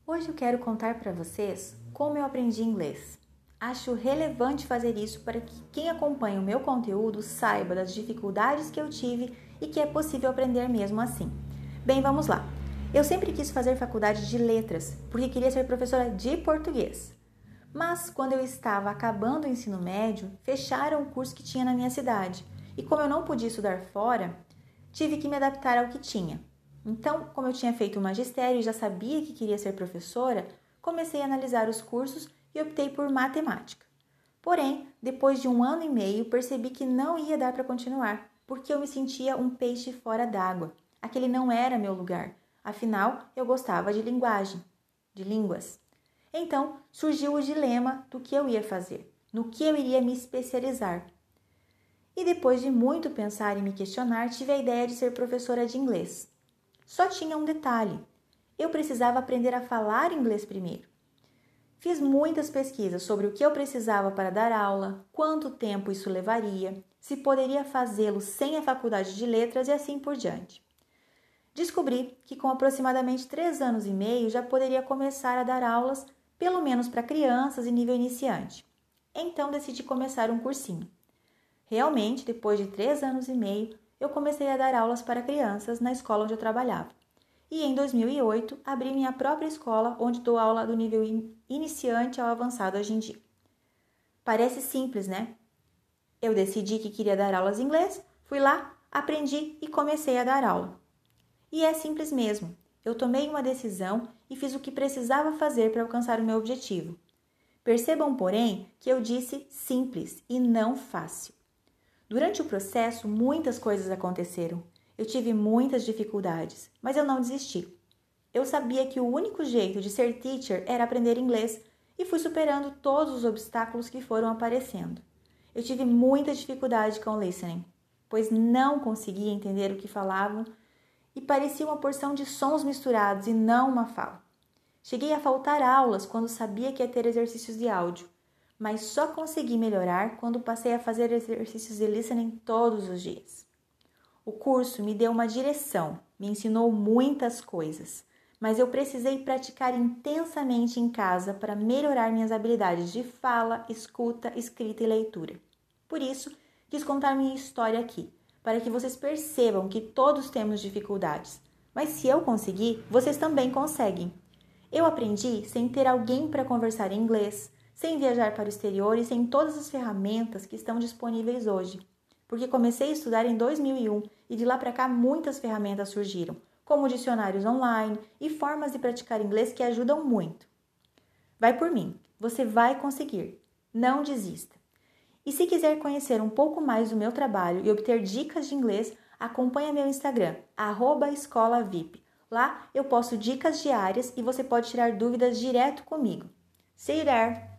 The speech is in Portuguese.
Hoje eu quero contar para vocês como eu aprendi inglês. Acho relevante fazer isso para que quem acompanha o meu conteúdo saiba das dificuldades que eu tive e que é possível aprender mesmo assim. Bem, vamos lá. Eu sempre quis fazer faculdade de letras, porque queria ser professora de português. Mas quando eu estava acabando o ensino médio, fecharam o curso que tinha na minha cidade. E como eu não podia estudar fora, tive que me adaptar ao que tinha. Então, como eu tinha feito o magistério e já sabia que queria ser professora, comecei a analisar os cursos e optei por matemática. Porém, depois de 1 ano e meio, percebi que não ia dar para continuar, porque eu me sentia um peixe fora d'água. Aquele não era meu lugar. Afinal, eu gostava de linguagem, de línguas. Então, surgiu o dilema do que eu ia fazer, no que eu iria me especializar. E depois de muito pensar e me questionar, tive a ideia de ser professora de inglês. Só tinha um detalhe: eu precisava aprender a falar inglês primeiro. Fiz muitas pesquisas sobre o que eu precisava para dar aula, quanto tempo isso levaria, se poderia fazê-lo sem a faculdade de letras e assim por diante. Descobri que com aproximadamente 3 anos e meio já poderia começar a dar aulas, pelo menos para crianças e nível iniciante. Então decidi começar um cursinho. Realmente, depois de 3 anos e meio, eu comecei a dar aulas para crianças na escola onde eu trabalhava. E em 2008, abri minha própria escola, onde dou aula do nível iniciante ao avançado hoje em dia. Parece simples, né? Eu decidi que queria dar aulas em inglês, fui lá, aprendi e comecei a dar aula. E é simples mesmo. Eu tomei uma decisão e fiz o que precisava fazer para alcançar o meu objetivo. Percebam, porém, que eu disse simples e não fácil. Durante o processo, muitas coisas aconteceram. Eu tive muitas dificuldades, mas eu não desisti. Eu sabia que o único jeito de ser teacher era aprender inglês e fui superando todos os obstáculos que foram aparecendo. Eu tive muita dificuldade com o listening, pois não conseguia entender o que falavam e parecia uma porção de sons misturados e não uma fala. Cheguei a faltar aulas quando sabia que ia ter exercícios de áudio, mas só consegui melhorar quando passei a fazer exercícios de listening todos os dias. O curso me deu uma direção, me ensinou muitas coisas, mas eu precisei praticar intensamente em casa para melhorar minhas habilidades de fala, escuta, escrita e leitura. Por isso, quis contar minha história aqui, para que vocês percebam que todos temos dificuldades, mas se eu conseguir, vocês também conseguem. Eu aprendi sem ter alguém para conversar em inglês, sem viajar para o exterior e sem todas as ferramentas que estão disponíveis hoje. Porque comecei a estudar em 2001 e de lá para cá muitas ferramentas surgiram, como dicionários online e formas de praticar inglês que ajudam muito. Vai por mim, você vai conseguir. Não desista. E se quiser conhecer um pouco mais do meu trabalho e obter dicas de inglês, acompanhe meu Instagram, @escolavip. Lá eu posto dicas diárias e você pode tirar dúvidas direto comigo. See you there!